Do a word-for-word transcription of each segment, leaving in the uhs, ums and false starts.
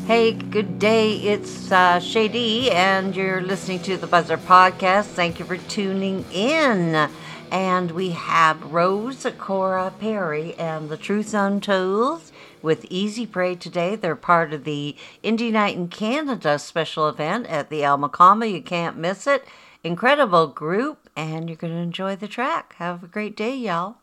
Hey, good day. It's uh, Shady, and you're listening to the Buzzer Podcast. Thank you for tuning in. And we have Rose Cora Perry and the Truth Untold with Easy Prey today. They're part of the Indie Night in Canada special event at the El Macama. You can't miss it. Incredible group, and you're going to enjoy the track. Have a great day, y'all.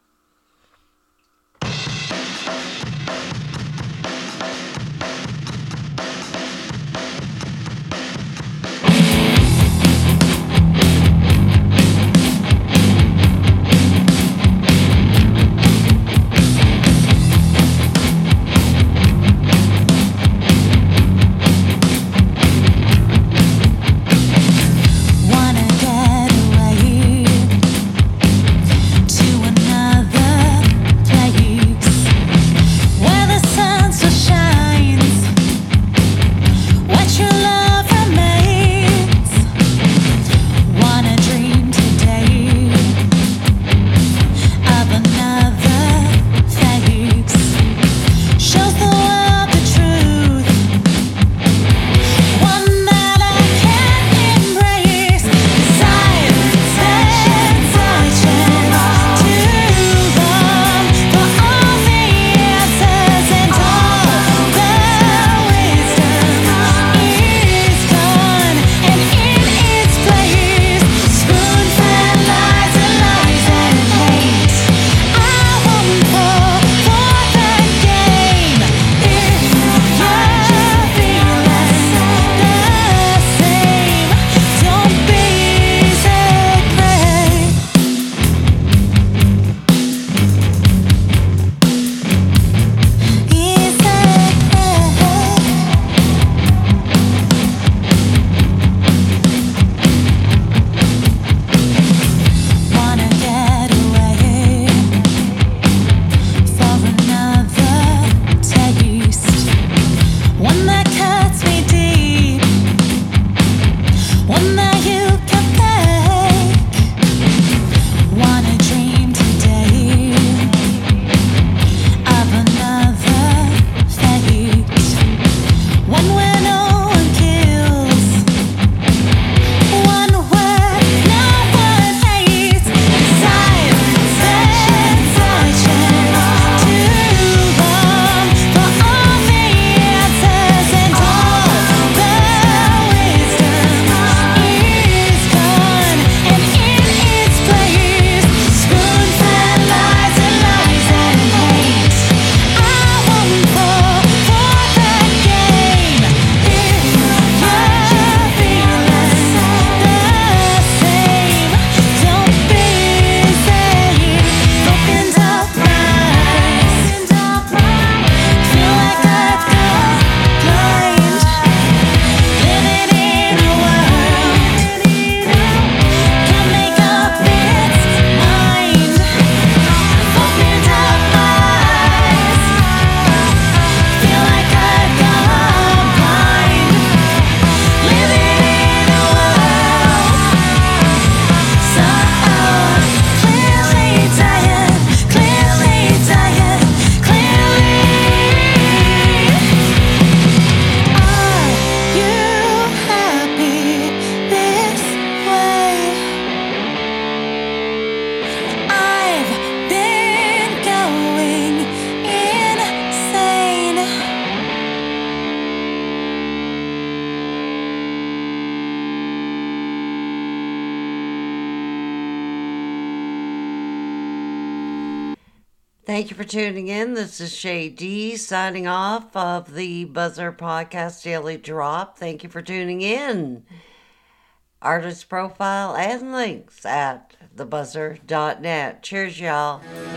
Thank you for tuning in. This is Shay D signing off of the Buzzer Podcast Daily Drop. Thank you for tuning in. Artist profile and links at the buzzer dot net. Cheers, y'all.